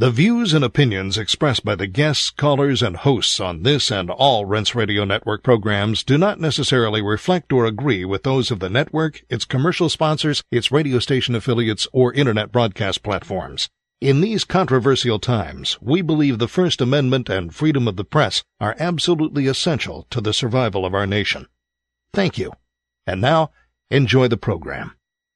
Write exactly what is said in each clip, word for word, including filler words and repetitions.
The views and opinions expressed by the guests, callers, and hosts on this and all Rense Radio Network programs do not necessarily reflect or agree with those of the network, its commercial sponsors, its radio station affiliates, or internet broadcast platforms. In these controversial times, we believe the First Amendment and freedom of the press are absolutely essential to the survival of our nation. Thank you. And now, enjoy the program.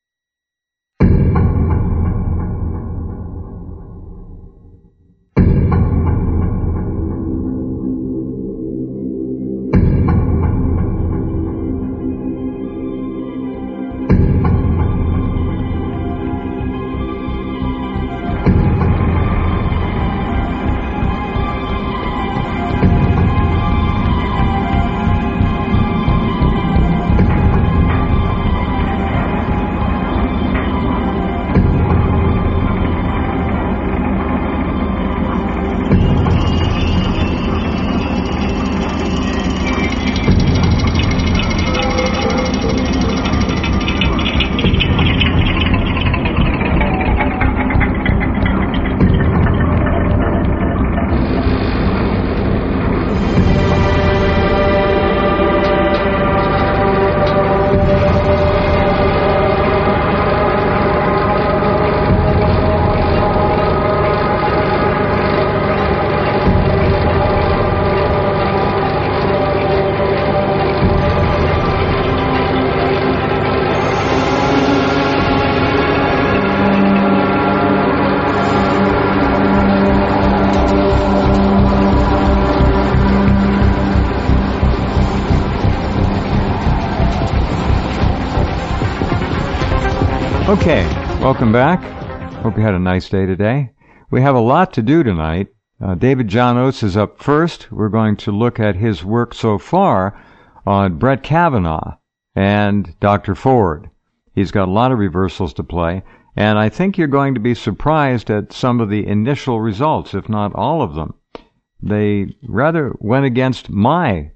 Okay, welcome back. Hope you had a nice day today. We have a lot to do tonight. Uh, David John Oates is up first. We're going to look at his work so far on Brett Kavanaugh and Doctor Ford. He's got a lot of reversals to play, and I think you're going to be surprised at some of the initial results, if not all of them. They rather went against my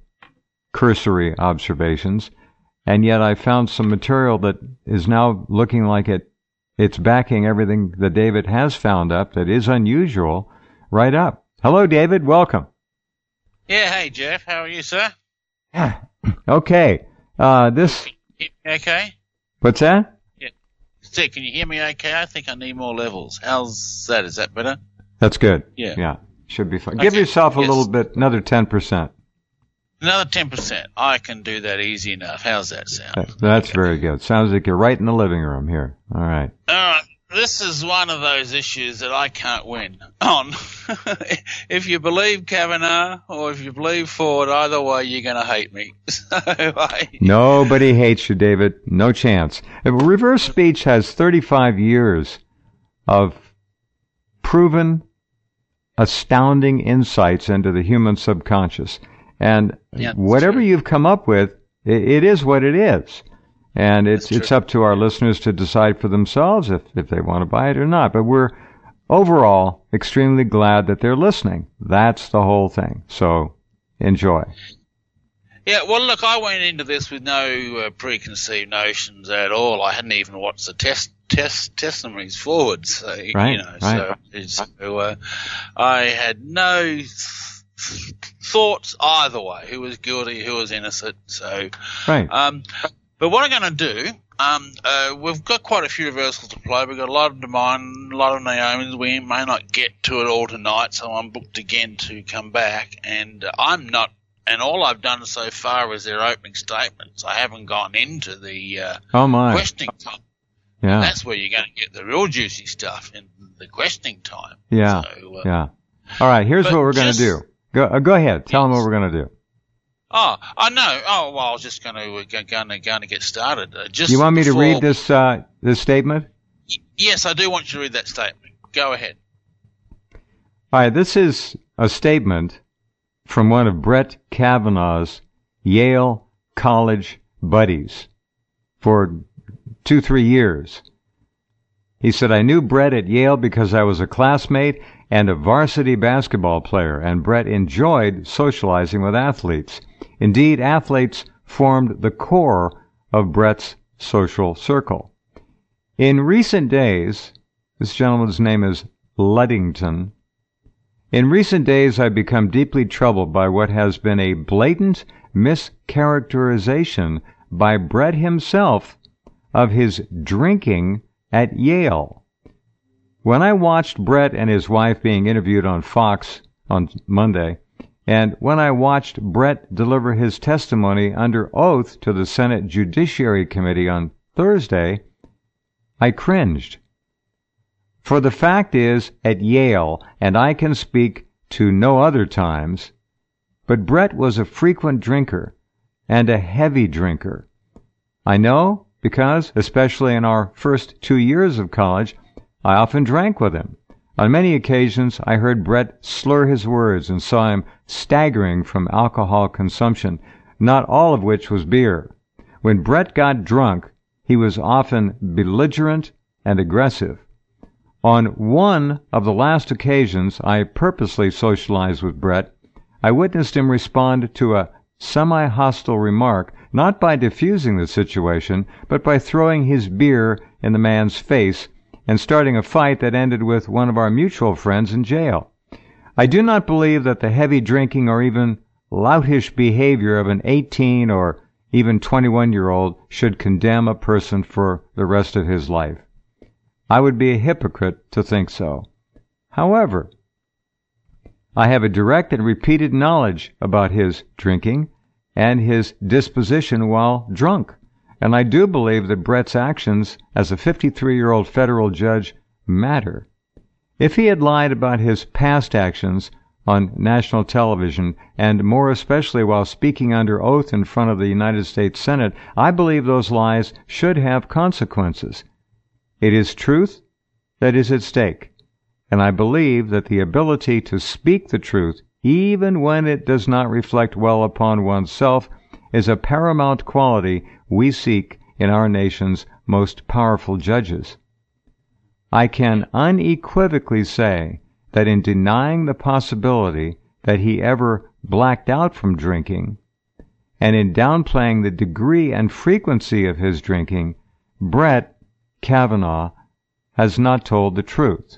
cursory observations, and yet I found some material that is now looking like it it's backing everything that David has found up that is unusual right up. Hello, David. Welcome. Yeah, hey, Jeff. How are you, sir? Okay. Uh, this... Can you hear me okay? What's that? Yeah. See, can you hear me okay? I think I need more levels. How's that? Is that better? That's good. Yeah. Yeah. Should be fine. Okay. Give yourself a Yes. little bit, another ten percent. Another ten percent. I can do that easy enough. How's that sound? That's very good. Sounds like you're right in the living room here. All right. All right. This is one of those issues that I can't win on. If you believe Kavanaugh or if you believe Ford, either way, you're going to hate me. So I... Nobody hates you, David. No chance. Reverse speech has thirty-five years of proven, astounding insights into the human subconscious. And yeah, whatever true. you've come up with, it, it is what it is. And it's That's it's true. up to our listeners to decide for themselves if, if they want to buy it or not. But we're overall extremely glad that they're listening. That's the whole thing. So enjoy. Yeah, well, look, I went into this with no uh, preconceived notions at all. I hadn't even watched the test test testimonies forward, so Right, you know, right. so, it's, so uh, I had no th- thoughts either way. Who was guilty, who was innocent. So, Right. um, but what I'm going to do, um, uh, we've got quite a few reversals to play. We've got a lot of Demine, a lot of Naomi's. We may not get to it all tonight, so I'm booked again to come back, and uh, I'm not. And all I've done so far is their opening statements. I haven't gone into the uh, Oh, my. questioning time. Yeah. That's where you're going to get the real juicy stuff in the questioning time. Yeah. So, uh, Yeah. All right. Here's but what we're going to just- do. Go, uh, go ahead. Tell them Yes. what we're going to do. Oh, I know. Oh, well, I was just going to going to going to get started. Uh, just You want me to before- read this uh, this statement? Yes, I do want you to read that statement. Go ahead. All right. This is a statement from one of Brett Kavanaugh's Yale College buddies for two, three years. He said, I knew Brett at Yale because I was a classmate and a varsity basketball player, and Brett enjoyed socializing with athletes. Indeed, athletes formed the core of Brett's social circle. In recent days, this gentleman's name is Luddington, In recent days, I've become deeply troubled by what has been a blatant mischaracterization by Brett himself of his drinking at Yale. When I watched Brett and his wife being interviewed on Fox on Monday, and when I watched Brett deliver his testimony under oath to the Senate Judiciary Committee on Thursday, I cringed. For the fact is, at Yale, and I can speak to no other times, but Brett was a frequent drinker and a heavy drinker. I know because, especially in our first two years of college, I often drank with him. On many occasions, I heard Brett slur his words and saw him staggering from alcohol consumption, not all of which was beer. When Brett got drunk, he was often belligerent and aggressive. On one of the last occasions I purposely socialized with Brett, I witnessed him respond to a semi-hostile remark, not by diffusing the situation, but by throwing his beer in the man's face and starting a fight that ended with one of our mutual friends in jail. I do not believe that the heavy drinking or even loutish behavior of an eighteen or even twenty-one-year-old should condemn a person for the rest of his life. I would be a hypocrite to think so. However, I have a direct and repeated knowledge about his drinking and his disposition while drunk, and I do believe that Brett's actions as a fifty-three-year-old federal judge matter. If he had lied about his past actions on national television, and more especially while speaking under oath in front of the United States Senate, I believe those lies should have consequences. It is truth that is at stake, and I believe that the ability to speak the truth, even when it does not reflect well upon oneself, is a paramount quality we seek in our nation's most powerful judges. I can unequivocally say that in denying the possibility that he ever blacked out from drinking, and in downplaying the degree and frequency of his drinking, Brett Kavanaugh has not told the truth.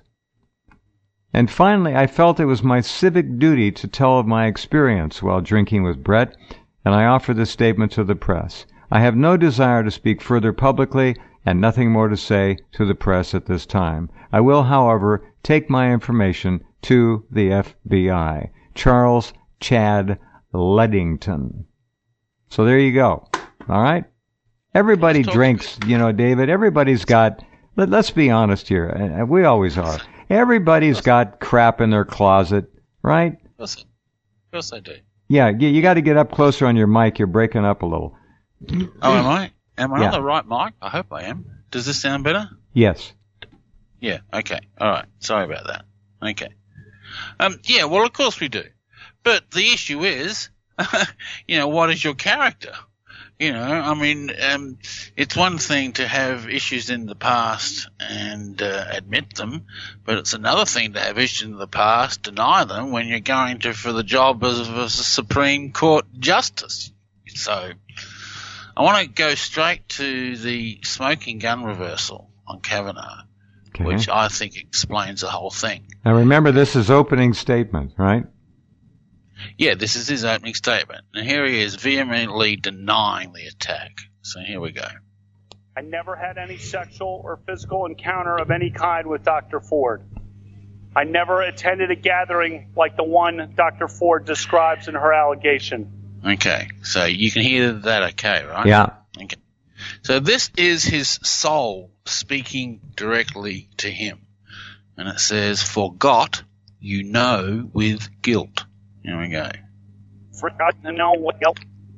And finally, I felt it was my civic duty to tell of my experience while drinking with Brett, and I offer this statement to the press. I have no desire to speak further publicly and nothing more to say to the press at this time. I will, however, take my information to the F B I. Charles Chad Leddington. So there you go. All right? Everybody drinks, you know, David. Everybody's got, let, let's be honest here, and we always are. Everybody's got crap in their closet, right? Of course, of course I do. Yeah, you, you got to get up closer on your mic. You're breaking up a little. Oh, am I? Am I yeah. on the right mic? I hope I am. Does this sound better? Yes. Yeah, okay. All right. Sorry about that. Okay. Um, yeah, well, of course we do. But the issue is, you know, what is your character? You know, I mean, um, it's one thing to have issues in the past and uh, admit them, but it's another thing to have issues in the past, deny them, when you're going to for the job as, as a Supreme Court justice. So I want to go straight to the smoking gun reversal on Kavanaugh, okay, which I think explains the whole thing. Now remember, this is opening statement, right? Yeah, this is his opening statement. And here he is vehemently denying the attack. So here we go. I never had any sexual or physical encounter of any kind with Doctor Ford. I never attended a gathering like the one Doctor Ford describes in her allegation. Okay, so you can hear that okay, right? Yeah. Okay. So this is his soul speaking directly to him. And it says, forgot you know with guilt. Here we go. Forgot to know what guilt.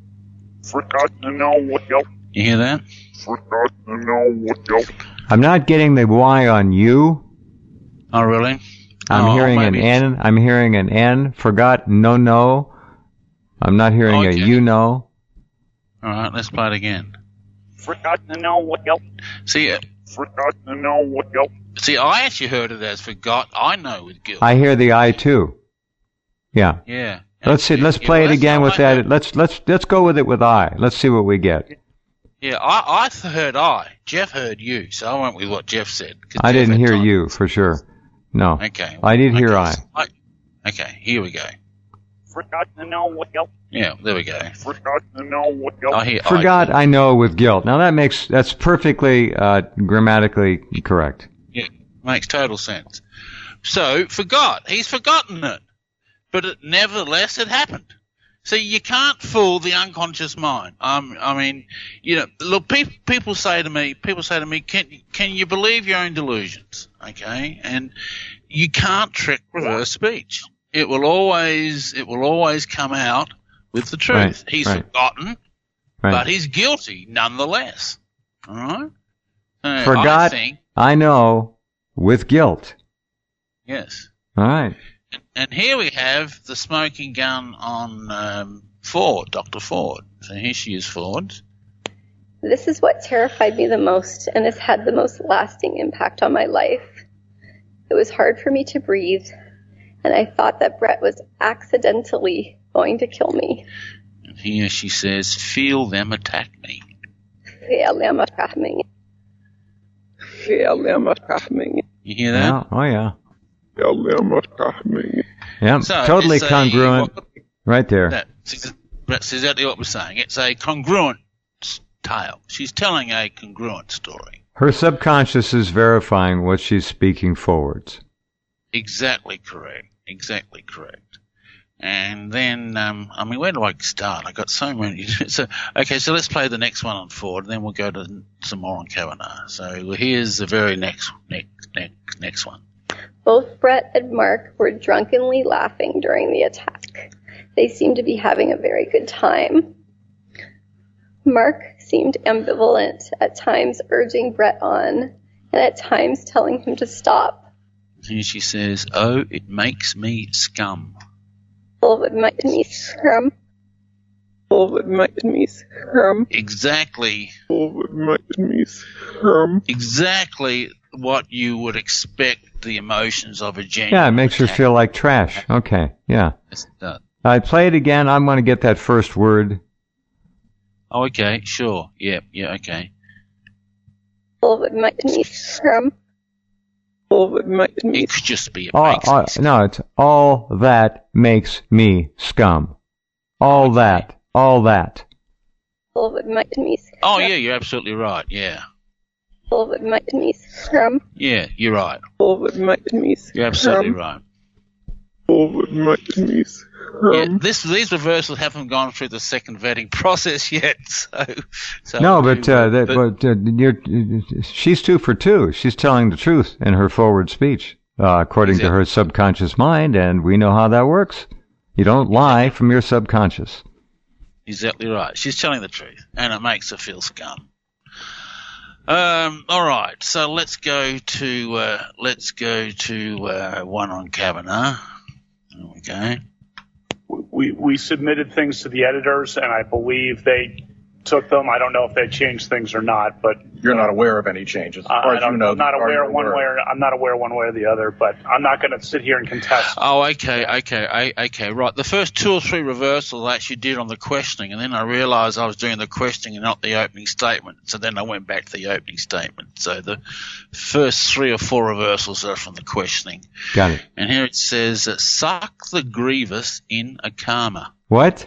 Forgot to know what guilt. You hear that? Forgot to know what guilt. I'm not getting the Y on you. Oh, really? I'm oh, hearing an N. I'm hearing an N. Forgot, no, no. I'm not hearing okay. a you know. All right, let's play it again. Forgot to know what guilt. See, uh, forgot to know what guilt. See, I actually heard it as forgot, I know with guilt. I hear the I too. Yeah. Yeah. Let's see. Let's play yeah, it again with that. Heard. Let's let's let's go with it with I. Let's see what we get. Yeah, I I heard I. Jeff heard you, so I went with what Jeff said. I Jeff didn't hear time. you for sure. No. Okay. I did okay. hear I. I. Okay, here we go. Forgot to know what guilt. Yeah, there we go. Forgot to know what guilt. Oh, here, Forgot I, I know with guilt. Now that makes that's perfectly uh, grammatically correct. Yeah, makes total sense. So, forgot. He's forgotten it. But it, nevertheless, it happened. So you can't fool the unconscious mind. Um, I mean, you know, look, pe- people say to me, people say to me, can, can you believe your own delusions? Okay? And you can't trick reverse speech. It will always, it will always come out with the truth. Right, he's right. forgotten, Right. but he's guilty nonetheless. All right? So Forgot I think, I know with guilt. yes. All right. And here we have the smoking gun on um, Ford, Doctor Ford. So here she is, Ford. This is what terrified me the most and has had the most lasting impact on my life. It was hard for me to breathe, and I thought that Brett was accidentally going to kill me. And here she says, feel them attack me. Feel them attack me. Feel them attack me. You hear that? Yeah. Oh yeah. Feel them attack me. Yeah. So totally it's a- congruent. Right there. That's that's exactly what we're saying. It's a congruent tale. She's telling a congruent story. Her subconscious is verifying what she's speaking forwards. Exactly correct. Exactly correct. And then, um, I mean, where do I start? I got so many. So, okay, so let's play the next one on Ford, and then we'll go to some more on Kavanagh. So here's the very next, next, next, next one. Both Brett and Mark were drunkenly laughing during the attack. They seemed to be having a very good time. Mark seemed ambivalent, at times urging Brett on, and at times telling him to stop. Here she says, oh, it makes me scum. Oh, it might me scrum. Oh, it might me scrum. Exactly. Oh, it might me scrum. Exactly what you would expect the emotions of a genuine Yeah, it makes her attack. feel like trash. Okay. Yeah. Yes, it does. I play it again. I'm going to get that first word. Oh, okay, sure. Yeah, yeah, okay. Oh, it might me scrum. Oh, it might me It could just be a All, makes all, me scum. no, it's all that makes me scum. All Okay. that. All that. Oh, it might me scrum. Oh, yeah, you're absolutely right. Yeah. Oh, it might me scrum. Yeah, you're right. Oh, it might me scrum. You're absolutely right. Oh, it might me scrum. Yeah, this, these reversals haven't gone through the second vetting process yet. So, so No, but, uh, that, but- but uh, you're, she's two for two. She's telling the truth in her forward speech, uh, according to Exactly. her subconscious mind, and we know how that works. You don't lie from your subconscious. Exactly right. She's telling the truth, and it makes her feel scum. Um, all right, so let's go to uh, let's go to uh, one on Kavanagh. There we go. We, we submitted things to the editors, and I believe they took them. I don't know if they changed things or not, but You're not aware of any changes. As uh, far I as don't, you know, I'm not are you aware one way. Or, I'm not aware one way or the other. But I'm not going to sit here and contest. Oh, okay, okay, I, okay, right. The first two or three reversals I actually did on the questioning, and then I realised I was doing the questioning and not the opening statement. So then I went back to the opening statement. So the first three or four reversals are from the questioning. Got it. And here it says, uh, suck the grievous in a karma. What?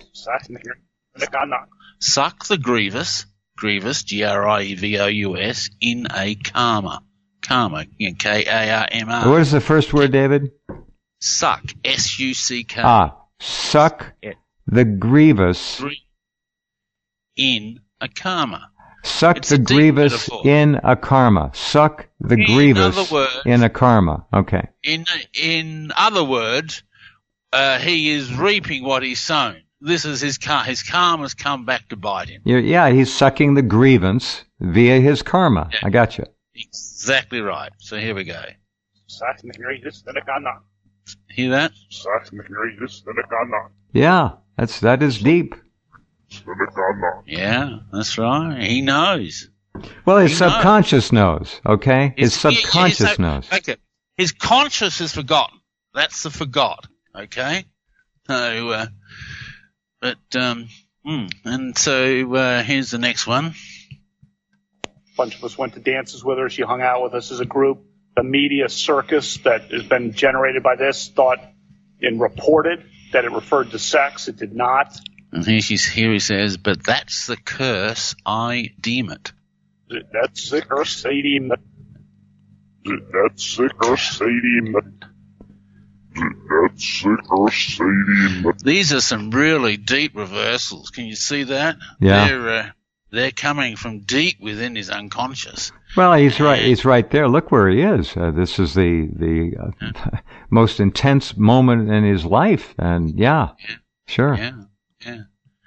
Suck the grievous, grievous, G R I E V O U S, in a karma. Karma, you know, K A R M A. What is the first word, David? Suck, S U C K. Ah, suck Yeah. the grievous. Grie- In a karma. Suck It's the a deep grievous metaphor. in a karma. Suck the In grievous other words- in a karma. Okay. In in other words, uh, he is reaping what he's sown. This is his car. His karma's come back to bite him. You're, yeah, he's sucking the grievance via his karma. Yeah. I got you. Exactly right. So here we go. Hear that? Yeah, that's that is deep. Yeah, that's right. He knows. Well, his He knows. subconscious knows. Okay, his His- yeah, yeah, subconscious his- knows. Okay. His conscious is forgotten. That's the forgot. Okay. So, uh, but um, mm, and so uh, here's the next one. A bunch of us went to dances with her. She hung out with us as a group. The media circus that has been generated by this thought and reported that it referred to sex. It did not. And here, she's, here he says, but that's the curse, I deem it. That's the curse, I deem it. That's the curse, I deem it. That's the curse, I deem it. These are some really deep reversals. Can you see that? Yeah. They're, uh, they're coming from deep within his unconscious. Well, he's right. He's right there. Look where he is. Uh, this is the the uh, yeah. most intense moment in his life, and yeah, yeah. sure, yeah, yeah.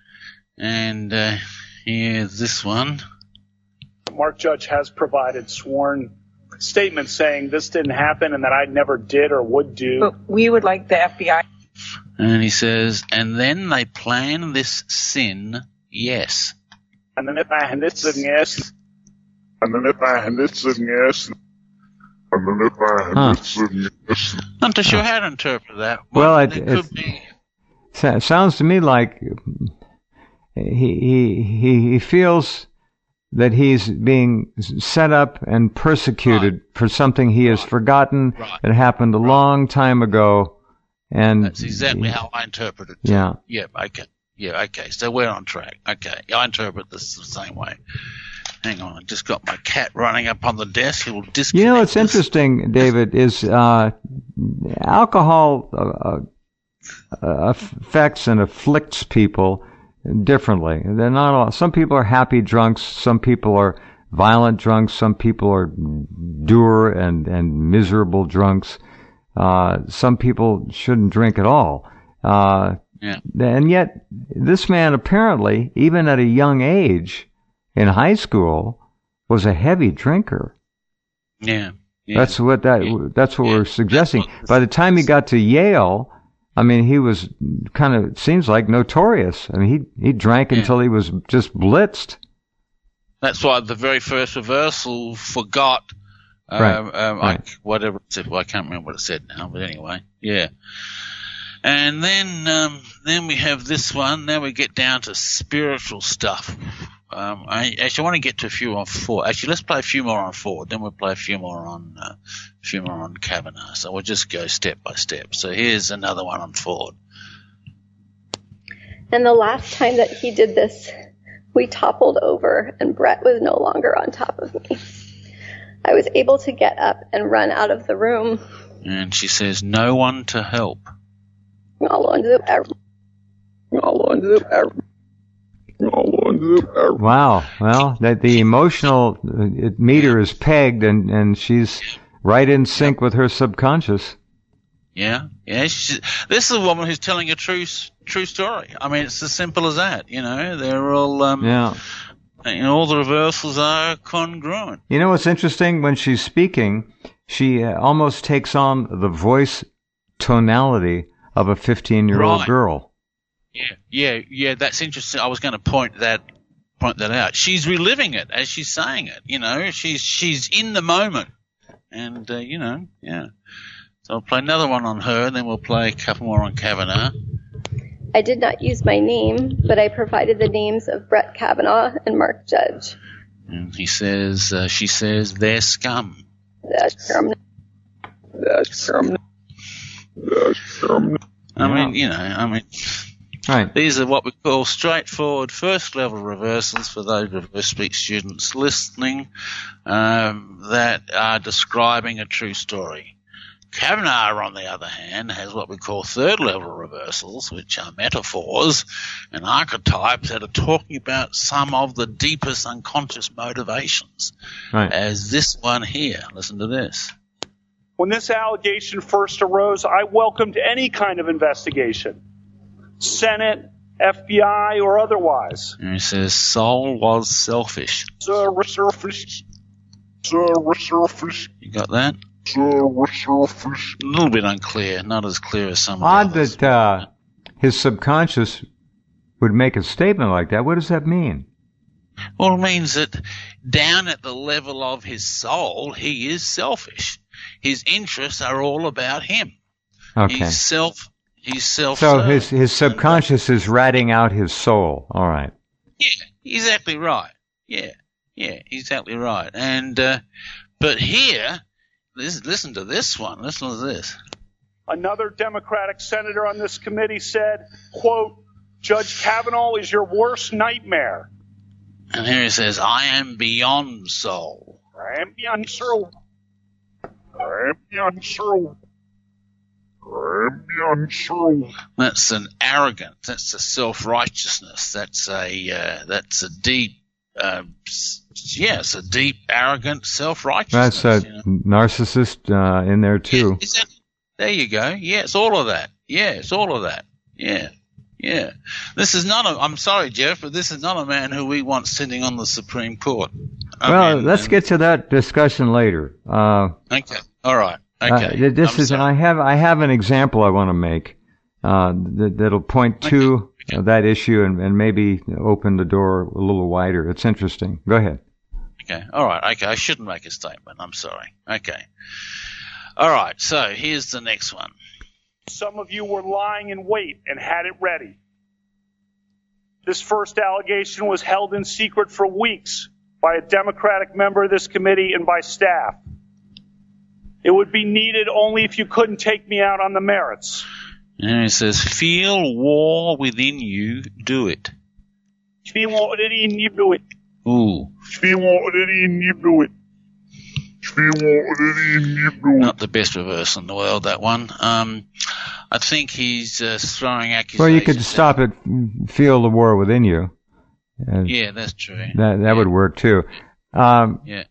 And uh, here's this one. Mark Judge has provided sworn statements saying this didn't happen and that I never did or would do. But we would like the F B I. And he says, and then they plan this sin, yes. And then if I and this sin, yes. And then if I and this sin, yes. And then if I and huh. this sin, yes. I'm not sure how to interpret that. Well, well it, it it could be. sounds to me like he he he, he feels that he's being set up and persecuted right. for something he has right. forgotten right. that happened a right. long time ago. And that's exactly he, how I interpret it too. Yeah. Yeah, okay. Yeah, okay. So we're on track. Okay. I interpret this the same way. Hang on. I just got my cat running up on the desk. He will disconnect. You know what's this. interesting, David, is uh, alcohol uh, uh, affects and afflicts people differently. They're not all. Some people are happy drunks. Some people are violent drunks. Some people are dour and, and miserable drunks. Uh, some people shouldn't drink at all. Uh, yeah. And yet, this man apparently, even at a young age, in high school, was a heavy drinker. Yeah. yeah. That's what that. Yeah. That's what yeah. we're suggesting. What By the time he got to Yale, I mean, he was kind of seems like notorious. I mean, he he drank yeah. until he was just blitzed. That's why the very first reversal forgot. Right. Um, um, right. I, whatever it said. Well, I can't remember what it said now, but anyway, yeah. And then, um, then we have this one. Now we get down to spiritual stuff. Um, I actually want to get to a few on Ford. Actually, let's play a few more on Ford. Then we'll play a few more on, uh, a few more on Kavanaugh. So we'll just go step by step. So here's another one on Ford. And the last time that he did this, we toppled over and Brett was no longer on top of me. I was able to get up and run out of the room. And she says, no one to help. Wow. Well, that the emotional meter is pegged, and, and she's right in sync with her subconscious. Yeah, yeah. She, this is a woman who's telling a true true story. I mean, it's as simple as that. You know, they're all um, yeah. You know, all the reversals are congruent. You know what's interesting? When she's speaking, she uh, almost takes on the voice tonality of a fifteen-year-old right. girl. Yeah, yeah, yeah. That's interesting. I was going to point that point that out. She's reliving it as she's saying it. You know, she's she's in the moment, and uh, you know, yeah. So I'll play another one on her, and then we'll play a couple more on Kavanaugh. I did not use my name, but I provided the names of Brett Kavanaugh and Mark Judge. And he says, uh, she says, they're scum. That's scum. That's scum. That's scum. I mean, you know, I mean, right. These are what we call straightforward first level reversals for those reverse speech students listening um, that are describing a true story. Kavanaugh, on the other hand, has what we call third-level reversals, which are metaphors and archetypes that are talking about some of the deepest unconscious motivations, right. as this one here. Listen to this. When this allegation first arose, I welcomed any kind of investigation, Senate, F B I, or otherwise. And he says, Saul was selfish. Selfish. Selfish. You got that? A little bit unclear, not as clear as some Odd of the others. that uh, his subconscious would make a statement like that. What does that mean? Well, it means that down at the level of his soul, he is selfish. His interests are all about him. Okay. He's self. He's self. So his his subconscious is ratting out his soul. All right. Yeah, exactly right. Yeah, yeah, exactly right. And uh, but here. Listen to this one. Listen to this. Another Democratic senator on this committee said, quote, Judge Kavanaugh is your worst nightmare. And here he says, I am beyond soul. I am beyond soul. I am beyond soul. I am beyond soul. That's an arrogance. That's a self-righteousness. That's a uh, that's a deep, uh, yes, a deep, arrogant self-righteousness. That's a you know? narcissist uh, in there too. Is, is that, there you go. Yeah, it's all of that. Yeah, it's all of that. Yeah. Yeah. This is not a, I'm sorry, Jeff, but this is not a man who we want sitting on the Supreme Court. I well, mean, let's and, get to that discussion later. Uh, okay. All right. Okay. Uh, this I'm is, sorry. I have, I have an example I want to make, uh, that, that'll point to okay. uh, that issue and, and maybe open the door a little wider. It's interesting. Go ahead. Okay. All right. Okay. I shouldn't make a statement. I'm sorry. Okay. All right. So here's the next one. Some of you were lying in wait and had it ready. This first allegation was held in secret for weeks by a Democratic member of this committee and by staff. It would be needed only if you couldn't take me out on the merits. And it says, feel war within you, do it. Feel what it in you do it. Ooh. Feel what it in you do it. Feel what it in you do it. Not the best reversal in the world, that one. Um, I think he's uh, throwing accusations. Well, you could stop it, feel the war within you. Uh, Yeah, that's true. That, that yeah. would work too. Um, Yeah.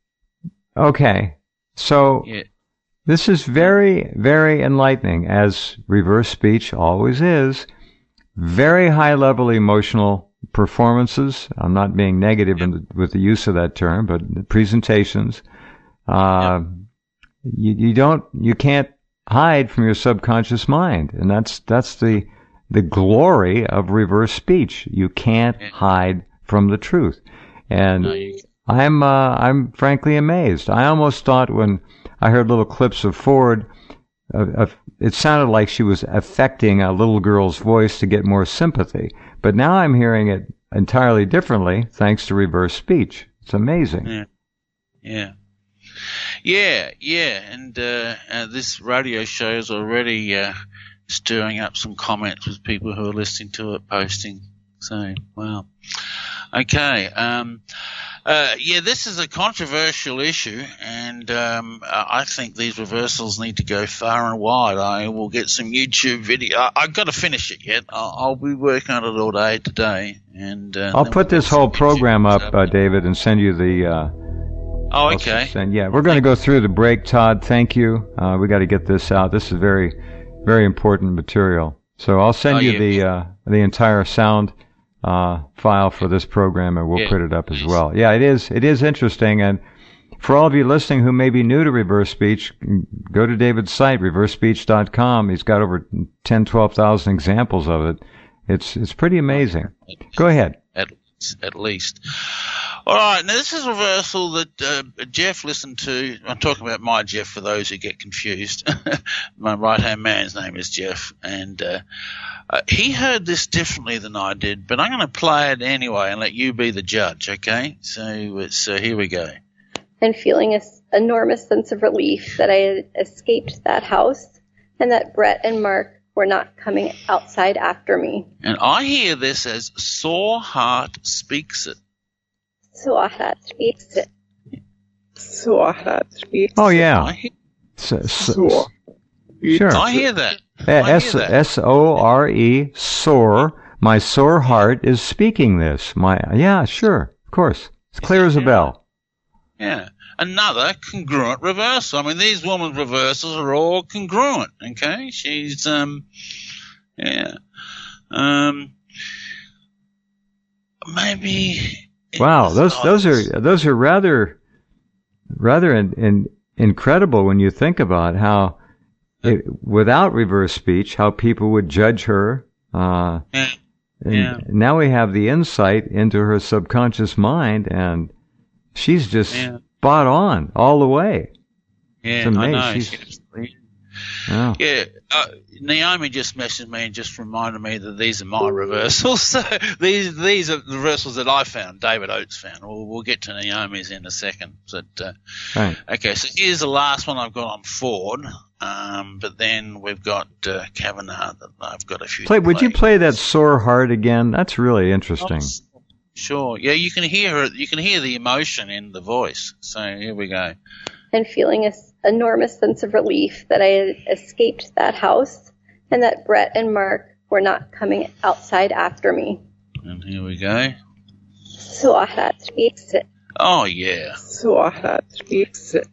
okay. So, Yeah. this is very, very enlightening, as reverse speech always is. Very high-level emotional performances. I'm not being negative in the, with the use of that term, but the presentations. Uh, you, you don't, you can't hide from your subconscious mind, and that's that's the the glory of reverse speech. You can't Yeah. hide from the truth, and No, you- I'm uh, I'm frankly amazed. I almost thought when I heard little clips of Ford, uh, of, it sounded like she was affecting a little girl's voice to get more sympathy. But now I'm hearing it entirely differently, thanks to reverse speech. It's amazing. Yeah. Yeah. Yeah, yeah, and uh, uh, this radio show is already uh, stirring up some comments with people who are listening to it, posting. So, wow. Okay. Um, uh, yeah, this is a controversial issue, and um, I think these reversals need to go far and wide. I will get some YouTube video. I, I've got to finish it yet. I'll, I'll be working on it all day today, and uh, I'll then put we'll this get whole some program YouTube up, stuff. uh, David, and send you the. Uh, Oh, I'll okay. send- yeah, we're going to go through the break, Todd. Thank you. Uh, we got to get this out. This is very, very important material. So I'll send Oh, you yeah. the uh, the entire sound uh, file for this program, and we'll Yeah, put it up as please. well. Yeah, it is. It is interesting, and for all of you listening who may be new to reverse speech, go to David's site, reverse speech dot com. He's got over ten, twelve thousand examples of it. It's it's pretty amazing. Go ahead. At, at least. All right, now this is a reversal that uh, Jeff listened to. I'm talking about my Jeff for those who get confused. My right-hand man's name is Jeff, and uh, uh, he heard this differently than I did, but I'm going to play it anyway and let you be the judge, okay? So, so here we go. And feeling an enormous sense of relief that I had escaped that house and that Brett and Mark were not coming outside after me. And I hear this as Sore Heart Speaks It. Suahat speaks it. Suahat speaks. Oh yeah. I hear, S- s- Sore. Sure. I hear that. Uh, I S hear that. S O R E, sore. My sore heart is speaking this. My yeah, sure, of course. It's clear as a bell. Yeah. Another congruent reversal. I mean, these women's reversals are all congruent, okay? She's, um, yeah. Um, maybe. Wow, those those are those are rather rather in, in, incredible when you think about how, it, without reverse speech, how people would judge her. Uh, Yeah. and Yeah. now we have the insight into her subconscious mind, and she's just Yeah. spot on all the way. Yeah, It's I amazing. know. She's- She's- Oh. Yeah, uh, Naomi just messaged me and just reminded me that these are my reversals. So these these are the reversals that I found, David Oates found. We'll, we'll get to Naomi's in a second. But, uh, Right. Okay, so here's the last one I've got on Ford. Um, but then we've got uh, Kavanagh that I've got a few. Play, to would play. you play that Sore Heart again? That's really interesting. Oh, sure. Yeah, you can hear it. You can hear the emotion in the voice. So here we go. And feeling an enormous sense of relief that I had escaped that house and that Brett and Mark were not coming outside after me. And here we go. Swarat speaks it. Oh, yeah. Swarat speaks it.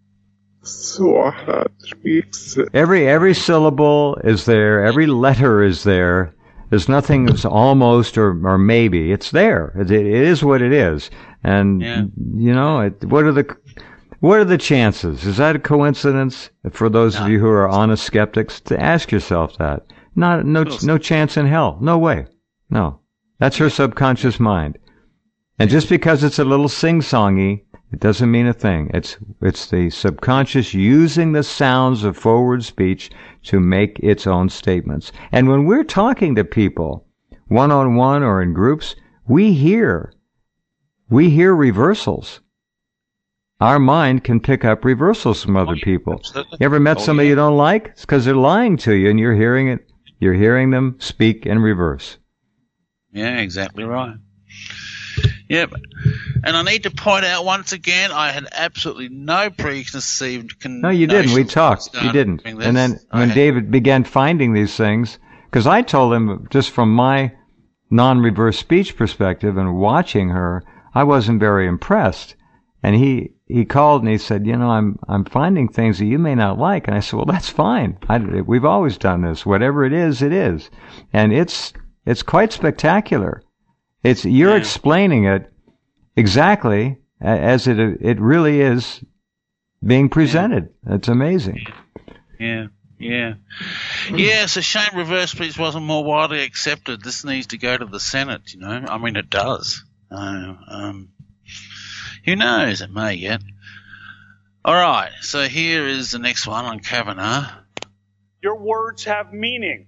Swarat speaks it. Every every syllable is there. Every letter is there. There's nothing that's almost or, or maybe. It's there. It, it is what it is. And, Yeah. you know, it, what are the what are the chances? Is that a coincidence? For those No. of you who are honest skeptics, to ask yourself that. Not no Cool. no chance in hell. No way. No. That's her subconscious mind. And just because it's a little sing-songy, it doesn't mean a thing. It's it's the subconscious using the sounds of forward speech to make its own statements. And when we're talking to people, one-on-one or in groups, we hear, we hear reversals. Our mind can pick up reversals from other Oh, yeah, people. absolutely. You ever met Oh, somebody yeah. you don't like? It's because they're lying to you and you're hearing it. You're hearing them speak in reverse. Yeah, exactly right. Yep. And I need to point out once again, I had absolutely no preconceived con- No, you didn't. We notions talked. when I You didn't. started doing And this. then I when had- David began finding these things, because I told him just from my non-reverse speech perspective and watching her, I wasn't very impressed. And he, he called and he said, you know, I'm I'm finding things that you may not like. And I said, well, that's fine. I, we've always done this. Whatever it is, it is. And it's it's quite spectacular. It's you're Yeah. explaining it exactly a- as it it really is being presented. It's amazing. Yeah, yeah. Yeah, it's a shame reverse speech wasn't more widely accepted. This needs to go to the Senate, you know. I mean, it does. Uh, um, who knows? It may yet. All right, so here is the next one on Kavanagh. Your words have meaning.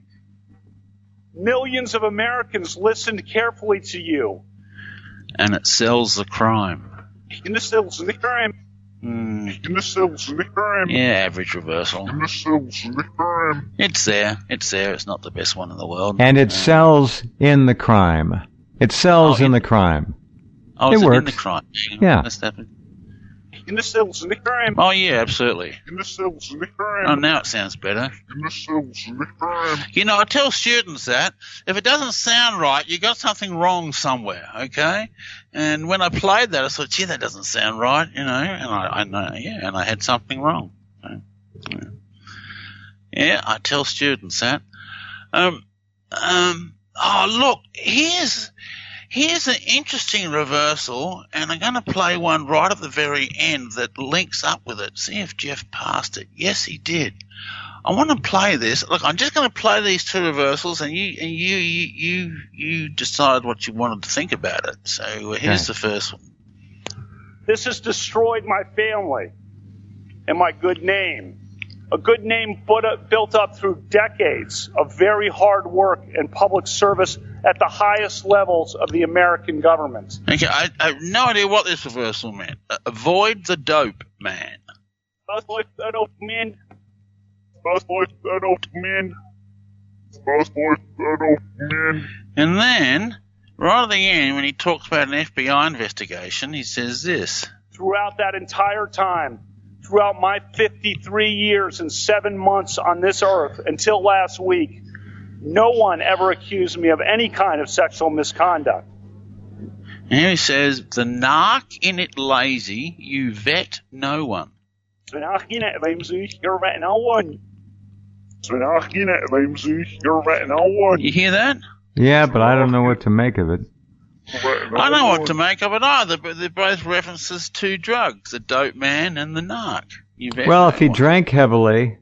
Millions of Americans listened carefully to you. And it sells the crime. In the cells in the crime. Mm, In the cells in the crime. yeah, average reversal. In the cells in the crime. It's there. It's there. It's not the best one in the world. And it Uh, sells in the crime. It sells Oh, in it- the crime. Oh, it is it in works. the crime? Yeah. That's happened. In the cells in the crime. Oh, yeah, absolutely. In the cells in the Oh, crime. now it sounds better. In the cells in the crime. You know, I tell students that if it doesn't sound right, you got something wrong somewhere, okay? And when I played that, I thought, gee, that doesn't sound right, you know, and I, I know, yeah, and I had something wrong. So, yeah. yeah, I tell students that. Um, um, oh, look, here's, here's an interesting reversal, and I'm going to play one right at the very end that links up with it. See if Jeff passed it. Yes, he did. I want to play this. Look, I'm just going to play these two reversals, and you and you you you, you decide what you wanted to think about it. So uh, here's Okay. the first one. This has destroyed my family and my good name. A good name put up, built up through decades of very hard work and public service at the highest levels of the American government. Okay, I, I have no idea what this reversal meant. Uh, avoid the dope man. Both boys, both men, Both boys, adult men. Both boys, adult men. And then, right at the end, when he talks about an F B I investigation, he says this. throughout that entire time, throughout my fifty-three years and seven months on this earth until last week, no one ever accused me of any kind of sexual misconduct. And here he says, the narc in it lazy, you vet no one. You're right, no one. So now, you know, Ramsey, you're right now one. You hear that? Yeah, but I don't know what to make of it. Right now I don't know what one. to make of it either, but they're both references to drugs, the dope man and the narc. You vet Well, no if he one. drank heavily,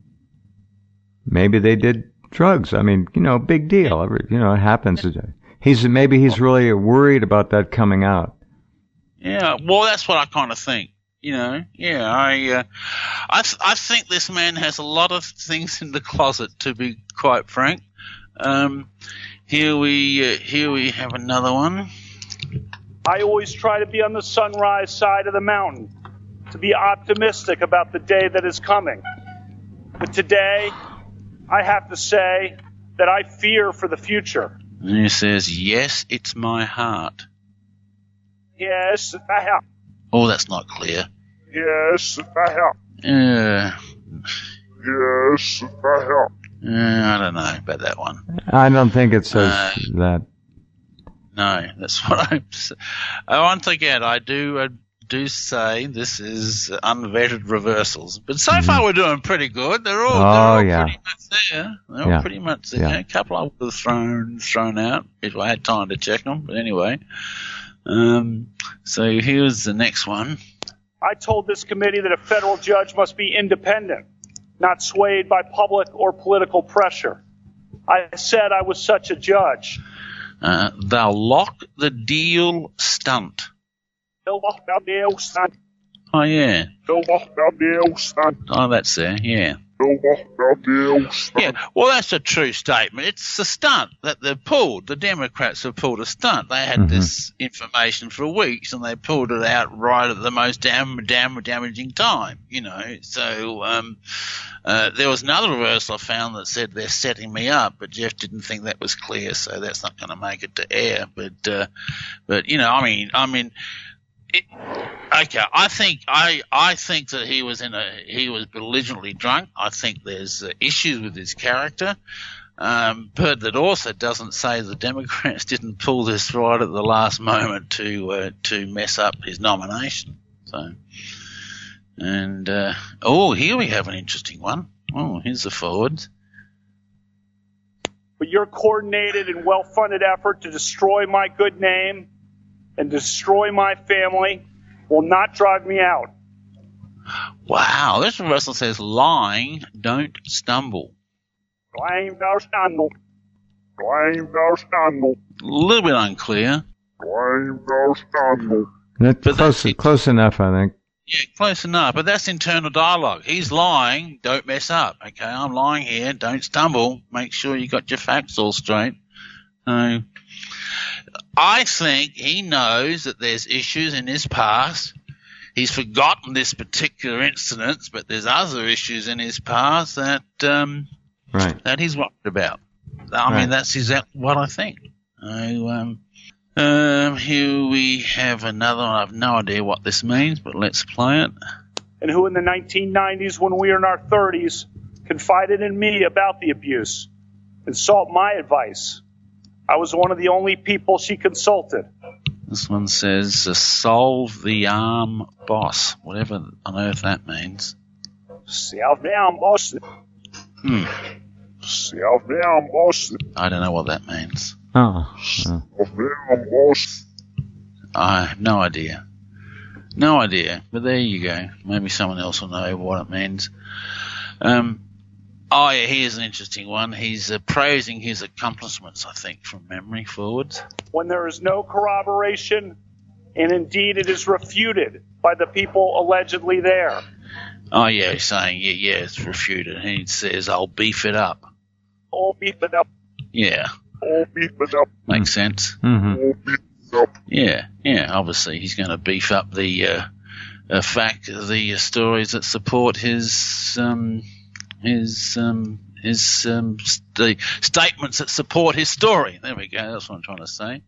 maybe they did drugs. I mean, you know, big deal. Every- You know, it happens. He's maybe he's really worried about that coming out. Yeah, well, that's what I kind of think. You know, yeah, I, uh, I, th- I think this man has a lot of things in the closet, to be quite frank. Um, here we, uh, here we have another one. I always try to be on the sunrise side of the mountain, to be optimistic about the day that is coming. But today, I have to say that I fear for the future. And he says, yes, it's my heart. Yes, I have. Oh, that's not clear. Yes, I have. Uh, Yes, I have. uh, I don't know about that one. I don't think it says Uh, that. No, that's what I'm saying. Uh, once again, I do uh, do say this is unvetted reversals. But so Mhm. far we're doing pretty good. They're all, Oh, they're all yeah. pretty much there. They're all Yeah. pretty much there. Yeah. A couple I would have thrown, thrown out if I had time to check them. But anyway. Um, so here's the next one. I told this committee that a federal judge must be independent, not swayed by public or political pressure. I said I was such a judge. Uh, they'll lock the deal stunt. They'll lock down the L stand. Oh, yeah. They'll lock down the L stand. Oh, that's there, yeah. They'll lock down the L stand. Yeah, well, that's a true statement. It's a stunt that they've pulled. The Democrats have pulled a stunt. They had Mhm. this information for weeks, and they pulled it out right at the most dam- dam- damaging time, you know. So um, uh, there was another reversal I found that said they're setting me up, but Jeff didn't think that was clear, so that's not going to make it to air. But, uh, but you know, I mean, I mean, it, okay, I think I I think that he was in a he was belligerently drunk. I think there's uh, issues with his character, um, but that also doesn't say the Democrats didn't pull this right at the last moment to uh, to mess up his nomination. So, and uh, oh, here we have an interesting one. Oh, here's the forwards. But your coordinated and well-funded effort to destroy my good name and destroy my family will not drive me out. Wow, this reversal says lying, don't stumble. Blame no scandal. Blame no scandal. A little bit unclear. Blame no scandal. That's But close, that's- close enough, I think. Yeah, close enough, but that's internal dialogue. He's lying, don't mess up. Okay, I'm lying here, don't stumble. Make sure you got your facts all straight. So, I think he knows that there's issues in his past. He's forgotten this particular incident, but there's other issues in his past that um, Right. that he's worried about. I Right. mean, that's exactly what I think. So, um, um, here we have another one. I have no idea what this means, but let's play it. And who in the nineteen nineties, when we were in our thirties, confided in me about the abuse and sought my advice. I was one of the only people she consulted. This one says, uh, solve the arm boss, whatever on earth that means. South down, boss. Hmm, South down, boss. I don't know what that means. Oh. oh. South down, boss. I have no idea. No idea, but there you go. Maybe someone else will know what it means. Um, oh, yeah, here's an interesting one. He's uh, praising his accomplishments, I think, from memory forwards. When there is no corroboration, and indeed it is refuted by the people allegedly there. Oh, yeah, he's saying, yeah, yeah, it's refuted. He says, I'll beef it up. All beef it up. Yeah, All beef it up. makes sense. Mm-hmm. All beef it up. Yeah, yeah, obviously he's going to beef up the uh, uh, fact, the uh, stories that support his, um, his, um, his, um, st- the statements that support his story. There we go, that's what I'm trying to say.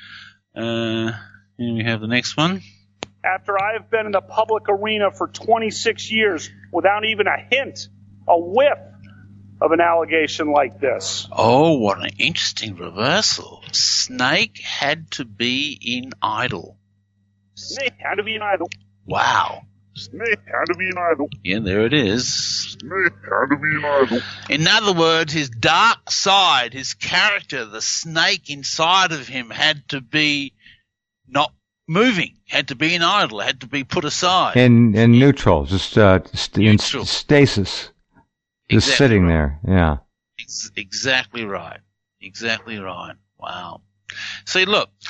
Uh, here we have the next one. After I have been in the public arena for twenty-six years without even a hint, a whiff of an allegation like this. Oh, what an interesting reversal. Snake had to be in idle. Snake had to be an idol. Wow. Snake had to be an idol. Yeah, there it is. Snake had to be an idol. In other words, his dark side, his character, the snake inside of him had to be not moving, had to be in idle, had to be put aside. In in neutral, just uh, st- in Neutral. st- stasis, just Exactly sitting right. there. Yeah. Ex- exactly right. Exactly right. Wow. See, look,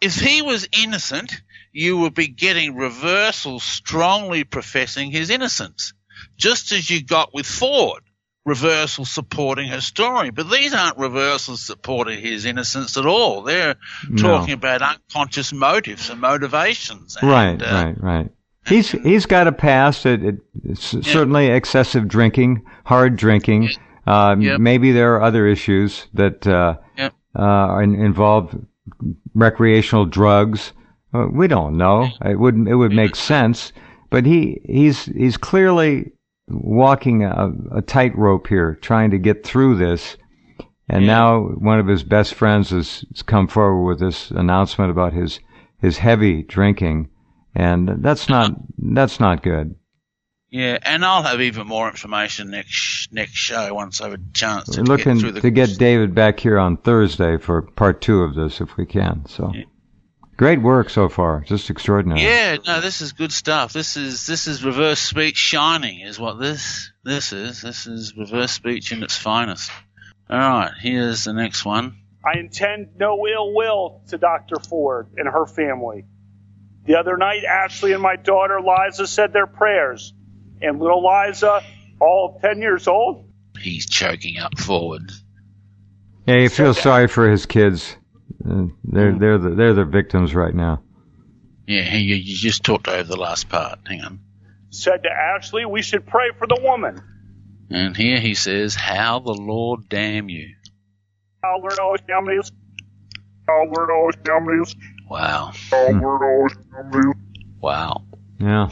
if he was innocent, you would be getting reversals strongly professing his innocence, just as you got with Ford, reversals supporting her story. But these aren't reversals supporting his innocence at all. They're No. talking about unconscious motives and motivations. And, Right, uh, right, right. He's he's got a past. It, it, it's Yeah. certainly excessive drinking, hard drinking. Uh, Yep. Maybe there are other issues that uh, Yep. uh, in- involve recreational drugs. Uh, we don't know. It wouldn't. It would make sense. But he he's he's clearly walking a, a tightrope here, trying to get through this. And Yeah. now one of his best friends has, has come forward with this announcement about his his heavy drinking, and that's not that's not good. Yeah, and I'll have even more information next next show once I have a chance to We're looking get through the to get David back here on Thursday for part two of this, if we can. So, Yeah. great work so far, just extraordinary. Yeah, no, this is good stuff. This is this is reverse speech shining, is what this this is. This is reverse speech in its finest. All right, here's the next one. I intend no ill will to Doctor Ford and her family. The other night, Ashley and my daughter Liza said their prayers, and little Liza, all of ten years old, He's choking up forward. Yeah, you feel sorry for his kids. Uh, they're they're the, they're the victims right now. Yeah, you, you just talked over the last part. Hang on. said to Ashley, we should pray for the woman. And here he says, how the Lord damn you. Albert O'Shamley's. Albert O'Shamley's. Wow. Albert O'Shamley's. Wow. Yeah.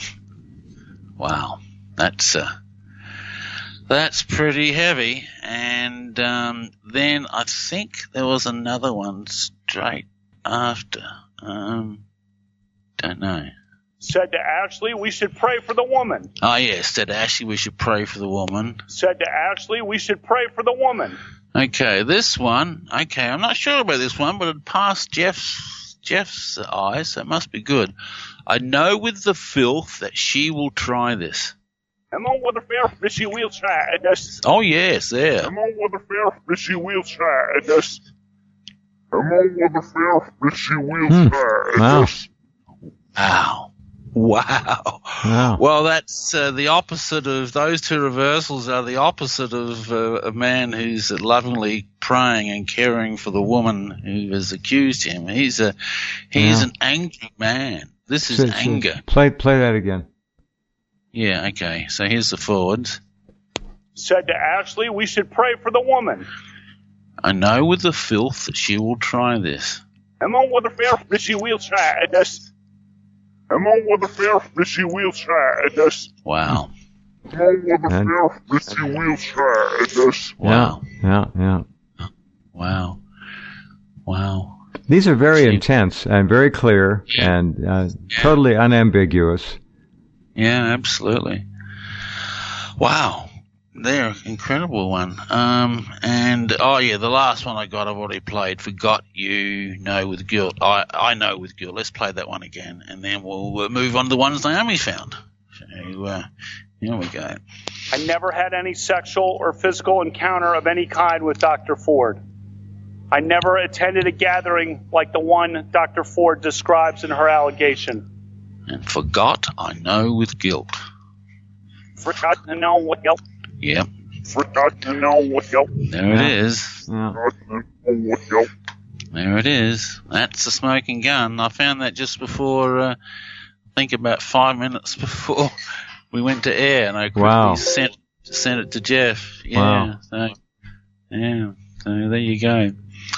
Wow. That's uh, that's pretty heavy. And um, then I think there was another one straight after. Um, don't know. Said to Ashley, we should pray for the woman. Oh, yes. Said Ashley, we should pray for the woman. Said to Ashley, we should pray for the woman. Okay, this one. Okay, I'm not sure about this one, but it passed Jeff's Jeff's eyes, so it must be good. I know with the filth that she will try this. I'm on with a fair fishy wheel try this. Oh, yes, there. I'm on with a fair fishy wheel try this. I'm on with a fair fishy wheel Hmm. try Wow. this. Wow. Wow. Wow. Well, that's uh, the opposite of those two reversals are the opposite of uh, a man who's lovingly praying and caring for the woman who has accused him. He's a he's Yeah. an angry man. This is So- so anger. Play play that again. Yeah. Okay. So here's the forwards. Said to Ashley, we should pray for the woman. I know with the filth that she will try this. I'm on with a fair fishy wheel try this. I'm on with a fair fishy wheel try this. Wow. I'm on with a And- fair fishy wheel try this. Wow. Yeah, yeah, yeah. Wow. Wow. These are very Gee. intense and very clear Yeah. and uh, Yeah. totally unambiguous. Yeah, absolutely. Wow. They're incredible one. Um, and, oh yeah, the last one I got I've already played. Forgot You Know With Guilt. I, I Know With Guilt. Let's play that one again. And then we'll uh, move on to the ones Naomi found. So, uh, here we go. I never had any sexual or physical encounter of any kind with Doctor Ford. I never attended a gathering like the one Doctor Ford describes in her allegation. And Forgot I Know With Guilt. Forgot to know what else. Yep. Forgot to know what y'all. There it is. Yeah. Forgot to know what y'all. There it is. That's the smoking gun. I found that just before, uh, I think about five minutes before we went to air, and I quickly Wow. sent sent it to Jeff. Yeah. Wow. So, yeah. So there you go.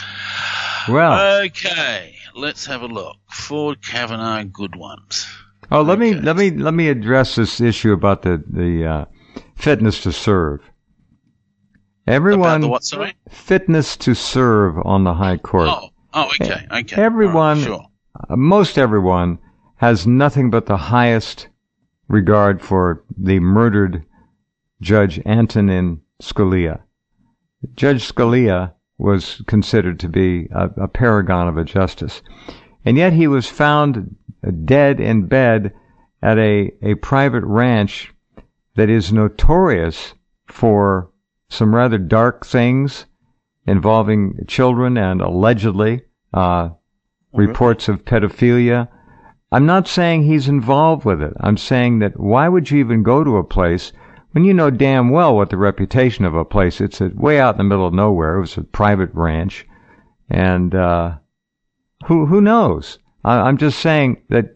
Well, Okay. Let's have a look. Ford Kavanaugh, good ones. oh, let me okay. let me let me address this issue about the the uh, fitness to serve. About Everyone the what? Sorry. fitness to serve on the High Court. Oh. Oh. Okay. Okay. Everyone, All right, sure. uh, most everyone, has nothing but the highest regard for the murdered Judge Antonin Scalia. Judge Scalia was considered to be a, a paragon of a justice, and yet he was found dead in bed at a, a private ranch that is notorious for some rather dark things involving children and allegedly uh, reports of pedophilia. I'm not saying he's involved with it. I'm saying that why would you even go to a place when you know damn well what the reputation of a place, it's a, way out in the middle of nowhere. It was a private ranch. And uh, who who knows? I, I'm just saying that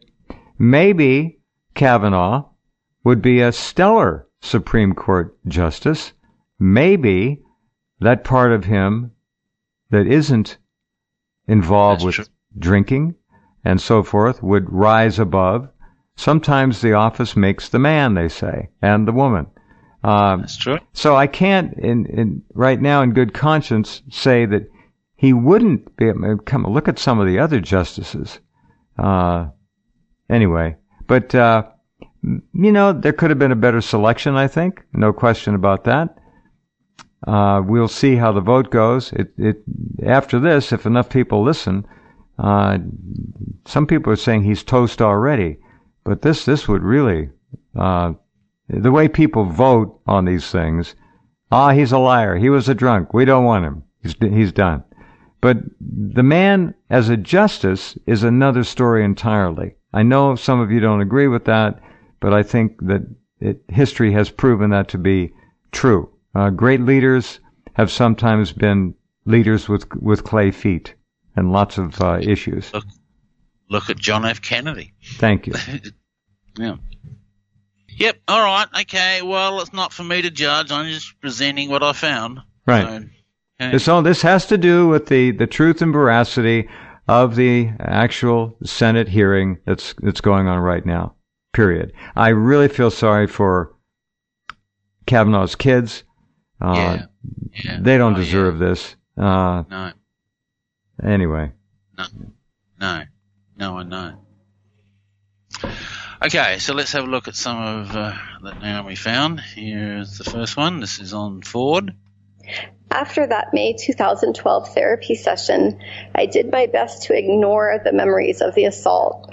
maybe Kavanaugh would be a stellar Supreme Court justice. Maybe that part of him that isn't involved That's with true. drinking and so forth would rise above. Sometimes the office makes the man, they say, and the woman. Um, That's true. so I can't, in, in right now, in good conscience, say that he wouldn't be. Come look at some of the other justices. Uh, anyway, but uh, you know, there could have been a better selection. I think, no question about that. Uh, we'll see how the vote goes. It, it after this, if enough people listen, uh, some people are saying he's toast already. But this this would really, uh, the way people vote on these things, ah, he's a liar. He was a drunk. We don't want him. He's he's done. But the man as a justice is another story entirely. I know some of you don't agree with that, but I think that it, history has proven that to be true. Uh, great leaders have sometimes been leaders with with clay feet and lots of uh, issues. Look, look at John F. Kennedy. Thank you. Yeah. Yep. All right. Okay. Well, it's not for me to judge. I'm just presenting what I found. Right. So, okay. This all this has to do with the, the truth and veracity of the actual Senate hearing that's that's going on right now. Period. I really feel sorry for Kavanaugh's kids. Uh, yeah. Yeah. They don't Oh, deserve yeah. this. Uh, No. anyway. No. No. No, I know. Okay, so let's have a look at some of uh, that Naomi found. Here's the first one. This is on Ford. After that May two thousand twelve therapy session, I did my best to ignore the memories of the assault.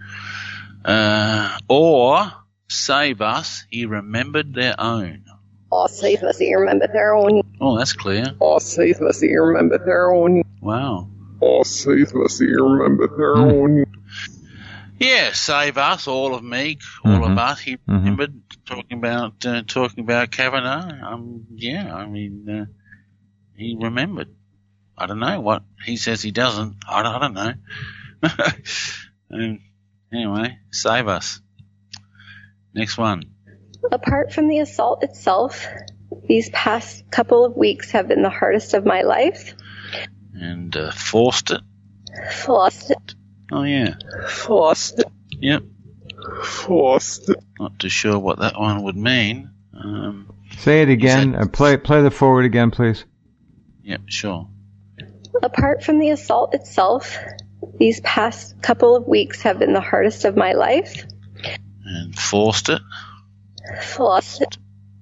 Uh, or save us, he remembered their own. All save us, you remember their own. Oh, that's clear. All safe must you remember their own. Wow. All safe must you remember their own. Yeah, save us, all of me, all Mhm. of us. He remembered talking about uh, talking about Kavanaugh. Um, yeah, I mean, uh, he remembered. I don't know what he says he doesn't. I don't, I don't know. um, anyway, save us. Next one. Apart from the assault itself, these past couple of weeks have been the hardest of my life. And uh, forced it. Flossed it. Oh yeah. Forced. Yep. Forced. Not too sure what that one would mean. Um, Say it again. said- Uh, play play the forward again, please. yep, sure. Apart from the assault itself, these past couple of weeks have been the hardest of my life. And forced it. Flossed it.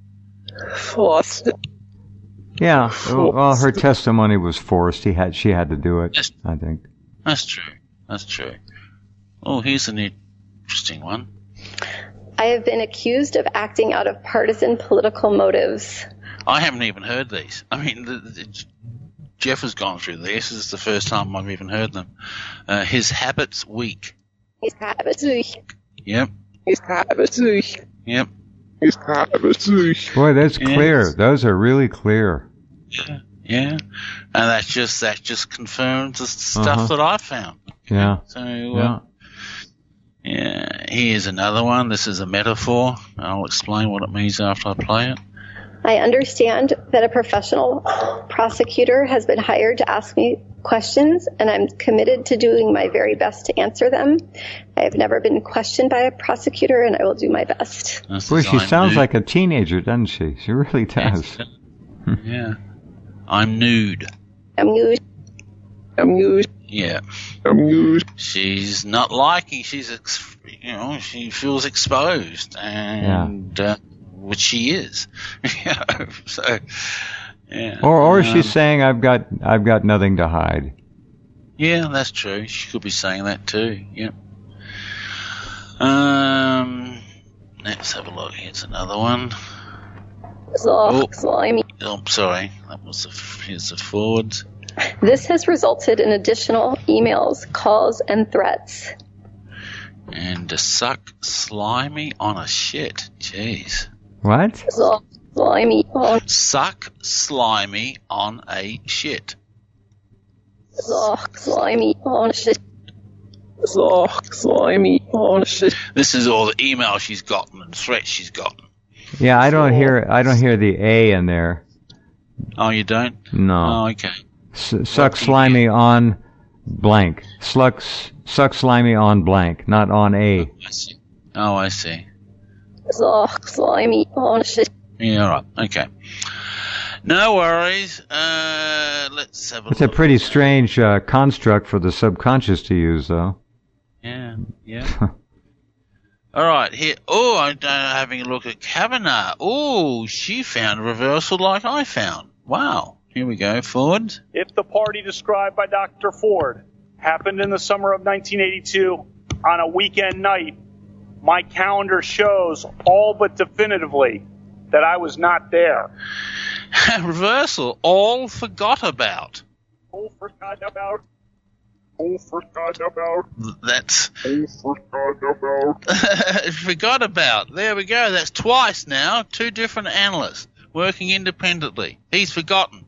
Forced. Yeah. Well, her testimony was forced. He had she had to do it. Yes. I think. That's true. That's true. Oh, here's an interesting one. I have been accused of acting out of partisan political motives. I haven't even heard these. I mean, the, the, Jeff has gone through these. This is the first time I've even heard them. Uh, his habits weak. His habits. Yep. His habits. Yep. His habits. Boy, that's Yes. clear. Those are really clear. Yeah. Yeah. And that's just that just confirms the stuff Uh-huh. that I found. Yeah. So uh, Yeah. yeah. Here's another one. This is a metaphor. I'll explain what it means after I play it. I understand that a professional prosecutor has been hired to ask me questions, and I'm committed to doing my very best to answer them. I have never been questioned by a prosecutor, and I will do my best. This Boy, is she I'm sounds nude. like a teenager, doesn't she? She really does. Yeah. I'm nude. I'm new. I'm used. Yeah. I'm used. She's not liking. She's, ex- you know, she feels exposed, and uh, which she is. You know, so yeah. Or or um, she's saying, "I've got I've got nothing to hide." Yeah, that's true. She could be saying that too. Yep. Um. Let's have a look. Here's another one. So, Oh. slimy. Oh, sorry. That was the, here's the forwards. This has resulted in additional emails, calls, and threats. And to suck slimy on a shit. Jeez. What? Slimy on... Suck slimy on a shit. Suck slimy on a shit. Suck slimy on a shit. This is all the email she's gotten and threats she's gotten. Yeah, I don't hear. I don't hear the A in there. Oh, you don't? No. Oh, okay. S- suck slimy on blank. Suck, suck slimy on blank, not on A. Oh, I see. Oh, I see. Suck slimy on a shit. Yeah, all right. Okay. No worries. Uh, let's have a It's look. a pretty strange uh, construct for the subconscious to use, though. Yeah, yeah. All right, here. Oh, I'm uh, having a look at Kavanagh. Oh, she found a reversal like I found. Wow. Here we go. Forward. If the party described by Doctor Ford happened in the summer of nineteen eighty-two on a weekend night, my calendar shows all but definitively that I was not there. Reversal. All forgot about. All forgot about. All forgot about. That's. All forgot about. Forgot about. There we go. That's twice now. Two different analysts working independently. He's forgotten.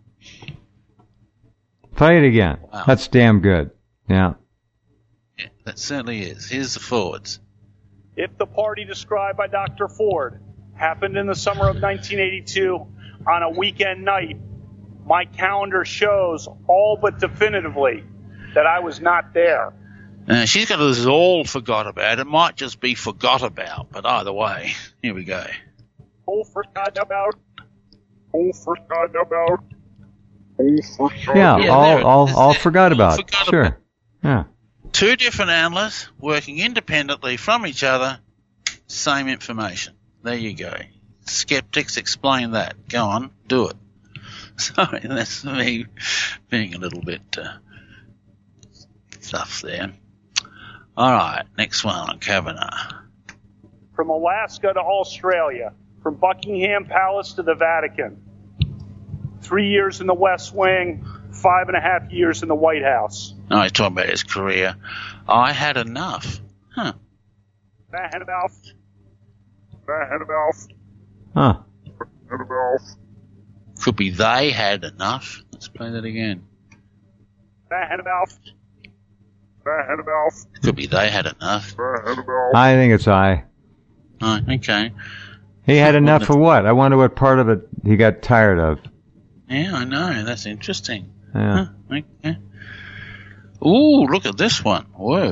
Play it again. Wow. That's damn good. Yeah. Yeah, that certainly is. Here's the forwards. If the party described by Doctor Ford happened in the summer of nineteen eighty-two on a weekend night, my calendar shows all but definitively that I was not there. Uh, she's got this all forgot about. It might just be forgot about, but either way, here we go. All forgot about. All forgot about. All forgot Yeah, Yeah, all, there it all, is. all There. forgot All about. forgot Sure. about. Yeah. Two different analysts working independently from each other, same information. There you go. Skeptics, explain that. Go on, do it. Sorry, that's me being a little bit uh, stuff there. All right, next one on Kavanagh. From Alaska to Australia, from Buckingham Palace to the Vatican. Three years in the West Wing, five and a half years in the White House. Oh, he's talking about his career. I had enough. Huh. Bad enough. Bad enough. Huh. Bad enough. Could be they had enough. Let's play that again. Bad enough. Bad enough. Could be they had enough. Bad enough. I think it's I. Oh, okay. He had enough for what? I wonder what part of it he got tired of. Yeah, I know. That's interesting. Yeah. Huh, okay. Ooh, look at this one. Whoa.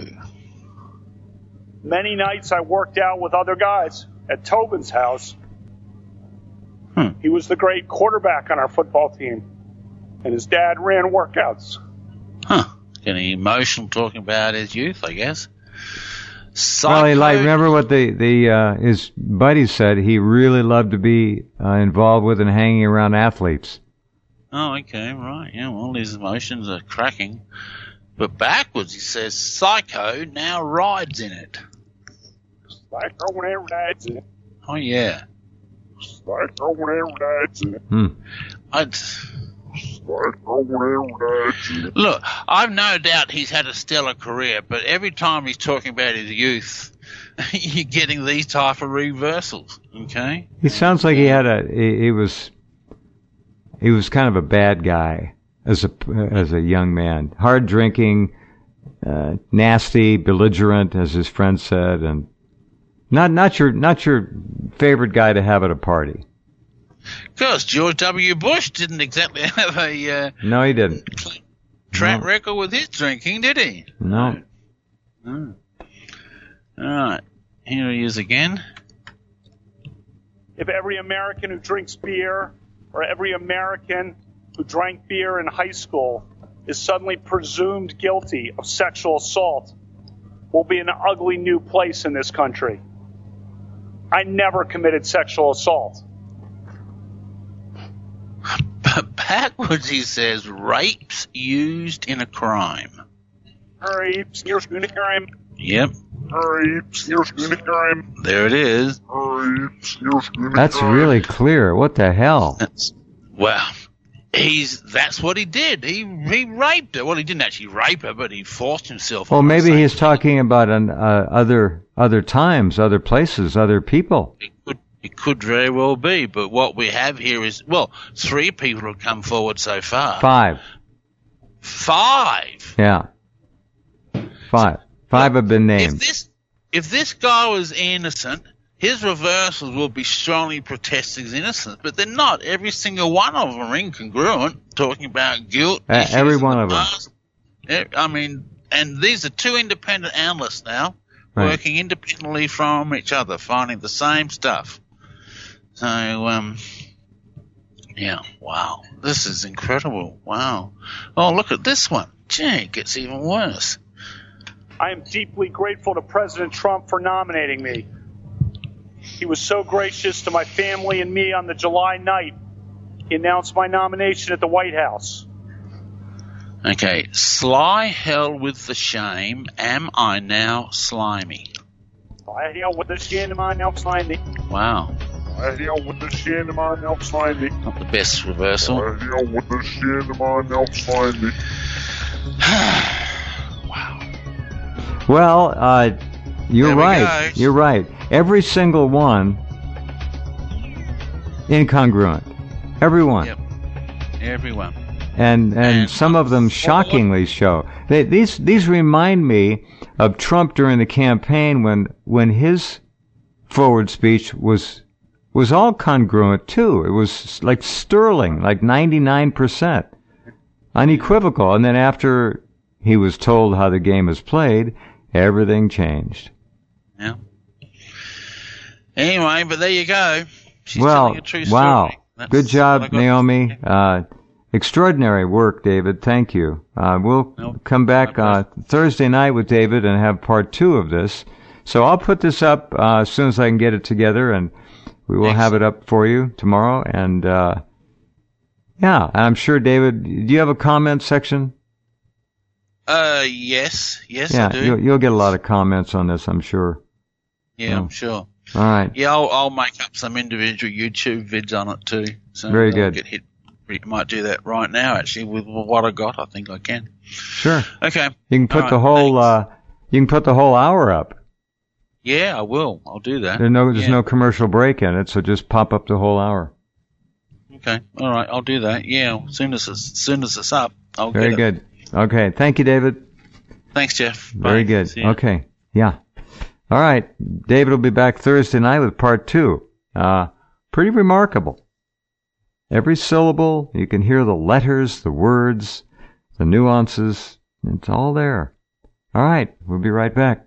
Many nights I worked out with other guys at Tobin's house. Hmm. He was the great quarterback on our football team, and his dad ran workouts. Huh. Getting emotional talking about his youth, I guess. Psycho. Well, he like remember what the the uh, his buddies said. He really loved to be uh, involved with and hanging around athletes. Oh, okay, right. Yeah, well, his emotions are cracking. But backwards, he says, Psycho now rides in it. Psycho now rides in it. Oh, yeah. Psycho now rides in it. Hmm. I'd, Psycho now rides in it. look, I've no doubt he's had a stellar career, but every time he's talking about his youth, you're getting these type of reversals, okay? He sounds like he had a he, he was he was kind of a bad guy as a as a young man, hard drinking, uh, nasty, belligerent, as his friend said, and not not your not your favorite guy to have at a party. Of course, George W. Bush didn't exactly have a uh, No, he didn't. track No. record with his drinking, did he? No. Oh. All right, here he is again. If every American who drinks beer or every American who drank beer in high school is suddenly presumed guilty of sexual assault, we'll be in an ugly new place in this country. I never committed sexual assault. But backwards, he says, rapes used in a crime. Rapes used in a crime. Yep, Rapes used in a crime. there it is. Rapes used in a crime. That's really clear. What the hell? That's, well, he's that's what he did. He he raped her. Well, he didn't actually rape her, but he forced himself. Well, on her, maybe saying- he's talking about an, uh, other other times, other places, other people. It could it could very well be, but what we have here is well, three people have come forward so far. Five. Five. Yeah. Five. Five have been named. If this if this guy was innocent, his reversals will be strongly protesting his innocence, but they're not. Every single one of them are incongruent, talking about guilt. Uh, every one of them. them. I mean, and these are two independent analysts now, Right. working independently from each other, finding the same stuff. So, um, yeah, wow. This is incredible. Wow. Oh, look at this one. Gee, it gets even worse. I am deeply grateful to President Trump for nominating me. He was so gracious to my family and me on the July night. He announced my nomination at the White House. Okay, sly hell with the shame, am I now slimy? I deal with the shit in my now slimy. Wow, I deal with the shit in my now slimy. not the best reversal. I deal with the shit in my now slimy. Wow. Well, uh, you're There we right. go. You're right. Every single one incongruent. Every one. Yep. Everyone. And, and And some of them shockingly so. They, these these remind me of Trump during the campaign when when his forward speech was was all congruent too. It was like sterling, like ninety-nine percent, unequivocal. And then after he was told how the game is played, everything changed. Yeah. Anyway, but there you go. She's well, telling a true wow. story. That's Good what I job, got. Naomi. Uh, extraordinary work, David. Thank you. Uh, we'll Nope. come back My uh, Thursday night with David and have part two of this. So I'll put this up uh, as soon as I can get it together, and we will Thanks. have it up for you tomorrow. And uh, yeah, I'm sure, David, do you have a comment section? Uh, yes. Yes, yeah, I do. you'll, you'll get a lot of comments on this, I'm sure. Yeah, yeah. I'm sure. All right. Yeah, I'll, I'll make up some individual YouTube vids on it too. So Very I'll good. Get hit. I might do that right now, actually, with what I got. I think I can. Sure. Okay. You can put All the right, whole thanks. uh, you can put the whole hour up. Yeah, I will. I'll do that. There's no there's Yeah. no commercial break in it, so just pop up the whole hour. Okay. All right. I'll do that. Yeah. As soon as it's, as soon as it's up, I'll Very get it. good. Okay. Thank you, David. Thanks, Jeff. Very Bye. good. See ya. Okay. Yeah. All right. David will be back Thursday night with part two. Uh, pretty remarkable. Every syllable, you can hear the letters, the words, the nuances. It's all there. All right. We'll be right back.